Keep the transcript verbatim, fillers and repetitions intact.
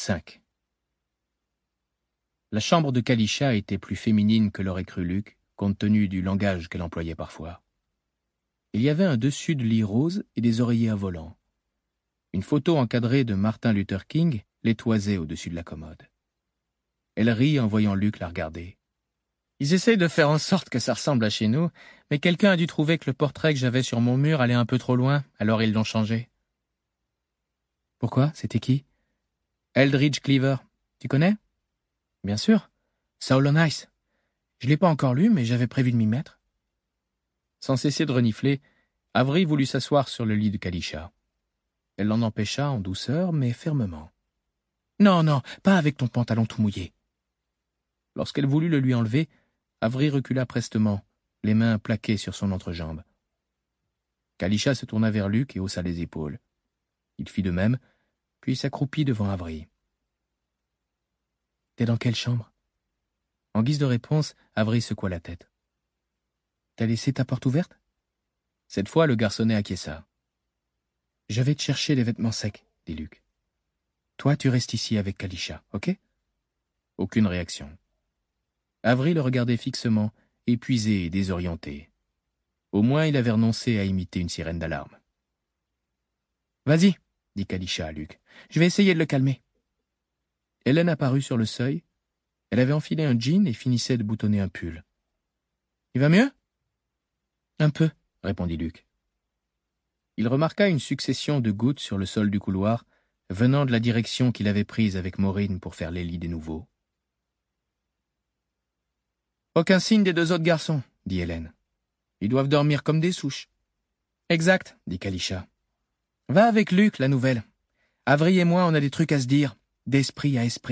cinq. La chambre de Kalisha était plus féminine que l'aurait cru Luc, compte tenu du langage qu'elle employait parfois. Il y avait un dessus de lit rose et des oreillers à volant. Une photo encadrée de Martin Luther King les toisait au-dessus de la commode. Elle rit en voyant Luc la regarder. Ils essayent de faire en sorte que ça ressemble à chez nous, mais quelqu'un a dû trouver que le portrait que j'avais sur mon mur allait un peu trop loin, alors ils l'ont changé. Pourquoi? C'était qui? Eldridge Cleaver. Tu connais? Bien sûr. Saul on Ice. Je l'ai pas encore lu, mais j'avais prévu de m'y mettre. Sans cesser de renifler, Avery voulut s'asseoir sur le lit de Kalisha. Elle l'en empêcha en douceur, mais fermement. Non, non, pas avec ton pantalon tout mouillé. Lorsqu'elle voulut le lui enlever, Avery recula prestement, les mains plaquées sur son entrejambe. Kalisha se tourna vers Luc et haussa les épaules. Il fit de même, puis s'accroupit devant Avery. « T'es dans quelle chambre ?» En guise de réponse, Avery secoua la tête. « T'as laissé ta porte ouverte ?» Cette fois, le garçonnet acquiesça. « Je vais te chercher les vêtements secs, » dit Luc. « Toi, tu restes ici avec Kalisha, ok ?» Aucune réaction. Avery le regardait fixement, épuisé et désorienté. Au moins, il avait renoncé à imiter une sirène d'alarme. « Vas-y, » dit Kalisha à Luc. « Je vais essayer de le calmer. » Hélène apparut sur le seuil. Elle avait enfilé un jean et finissait de boutonner un pull. « Il va mieux ?»« Un peu, » répondit Luc. Il remarqua une succession de gouttes sur le sol du couloir, venant de la direction qu'il avait prise avec Maureen pour faire les lits des nouveaux. « Aucun signe des deux autres garçons, » dit Hélène. « Ils doivent dormir comme des souches. »« Exact, » dit Kalisha. « Va avec Luc, la nouvelle. Avery et moi, on a des trucs à se dire, d'esprit à esprit. »